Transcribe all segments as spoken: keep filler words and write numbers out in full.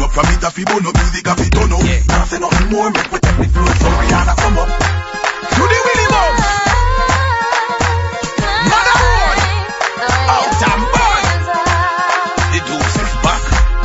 up from it, a fi bun up, music a fi turn up. Now say nothing more, make we take the flow, so Rihanna come up. Do the Willie Bones. Motherboard. Out and burn. The Dukes is back.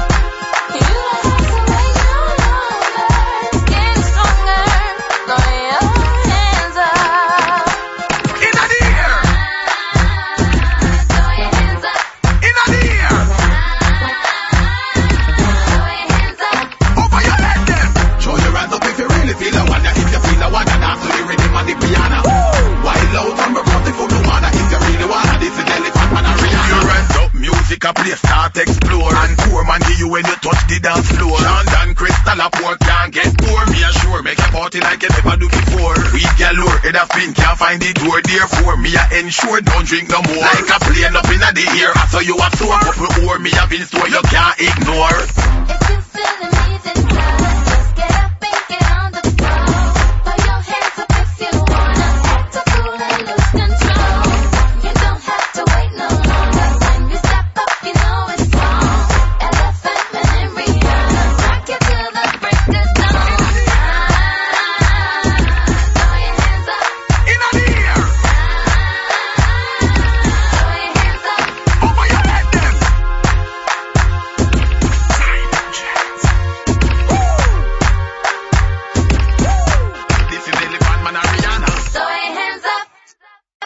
A place start explore and poor man give you when you touch the dance floor. London Crystal a poor can't get poor. Me assure make a party like you never do before. We galore head a spin can't find the door. Therefore me a ensure don't drink no more. Like a plane up in the air I saw you a soar. Couple or me a been store you can't ignore.